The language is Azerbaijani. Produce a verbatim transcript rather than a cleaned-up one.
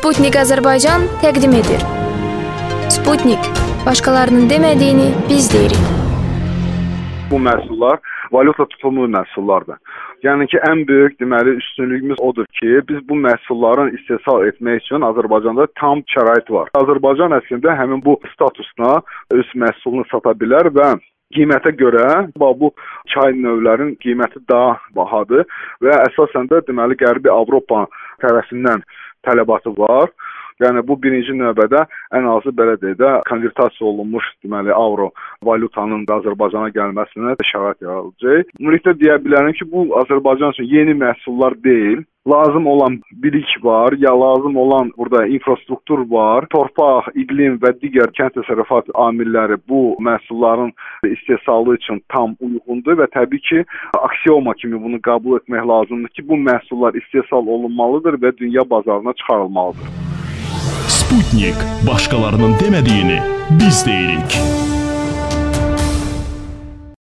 Sputnik Azərbaycan təqdim edir. Sputnik, başqalarının demədiyini biz deyirik. Bu məhsullar valyuta tutumlu məhsullardır. Yəni ki, ən böyük deməli üstünlüyümüz odur ki, biz bu məhsulların istehsal etmək üçün Azərbaycanda tam şərait var. Azərbaycan əslində həmin bu statusuna öz məhsulunu sata bilər və qiymətə görə bu çay növlərin qiyməti daha bahadır və əsasən də deməli Qərbi Avropa tərəfindən tələbatı var. Yəni bu birinci növbədə ən azı belə deyək də konvertasiya olunmuş deməli avro valyutanın da Azərbaycana gəlməsinə şərait yaradacaq. Ümumiyyətlə deyə bilərəm ki, bu Azərbaycan üçün yeni məhsullar deyil. Lazım olan bilik var, ya lazım olan burada infrastruktur var, torpaq, iqlim və digər kənd təsərrüfat amilləri bu məhsulların istehsalı üçün tam uyğundur və təbii ki, aksioma kimi bunu qəbul etmək lazımdır ki, bu məhsullar istehsal olunmalıdır və dünya bazarına çıxarılmalıdır. Sputnik, başqalarının demədiyini biz deyirik.